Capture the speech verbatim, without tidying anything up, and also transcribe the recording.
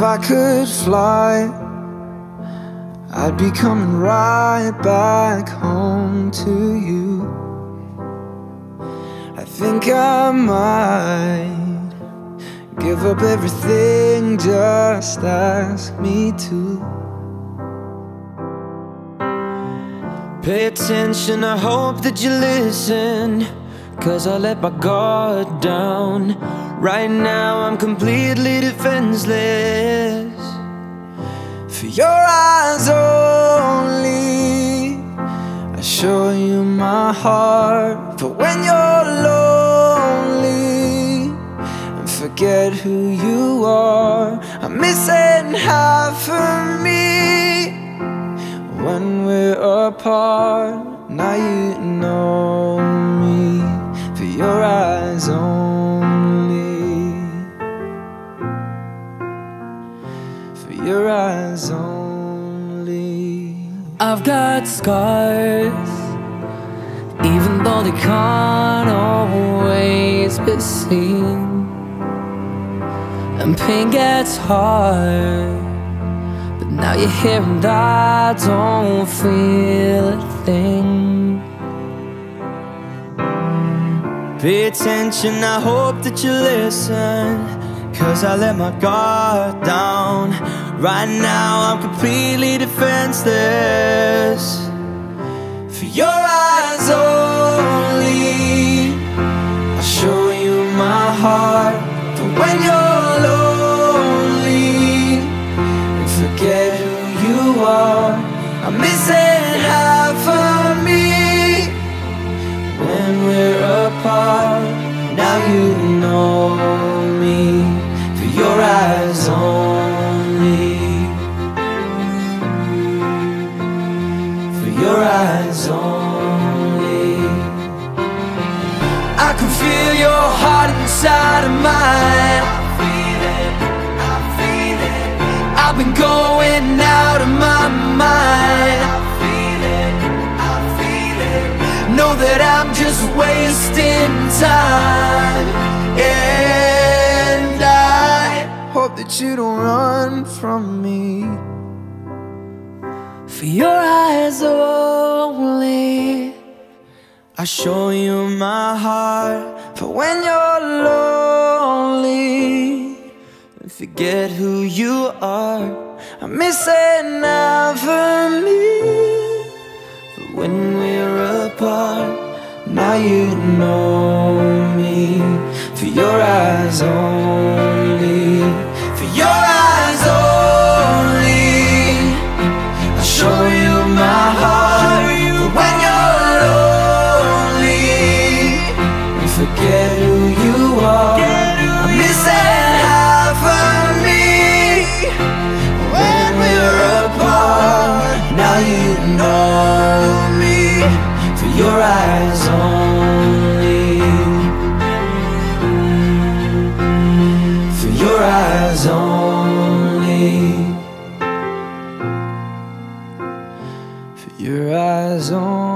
I could fly, I'd be coming right back home to you. I think I might give up everything, just ask me to. Pay attention, I hope that you listen, 'cause I let my guard down. Right now I'm completely defenseless. For your eyes only, I show you my heart. For when you're lonely and forget who you are, I'm missing half of me when we're apart. Now you know me, for your eyes only, for your eyes only. I've got scars, even though they can't always be seen, and pain gets hard, but now you're here and I don't feel a thing. Pay attention, I hope that you listen, 'cause I let my guard down. Right now I'm completely defenseless. For your eyes only, I'll show you my heart. For when you're lonely and forget who you are, I'm missing half of me when we're apart. Now you know me, for your eyes only, for your eyes only. I can feel your heart inside of mine. I feel it, I feel it. I've been going out of my mind. I feel it, I feel it. Know that I'm just wasting time, and I hope that you don't run from me. For your eyes only, I show you my heart. For when you're lonely and forget who you are, I'm missing out for me. But when we're apart, now you know me, for your eyes only, for your eyes only. I show you my heart. For when you're lonely and forget who you are, I'm missing half of me when we're apart. Now you know me, for your eyes only, for your eyes only, for your eyes only.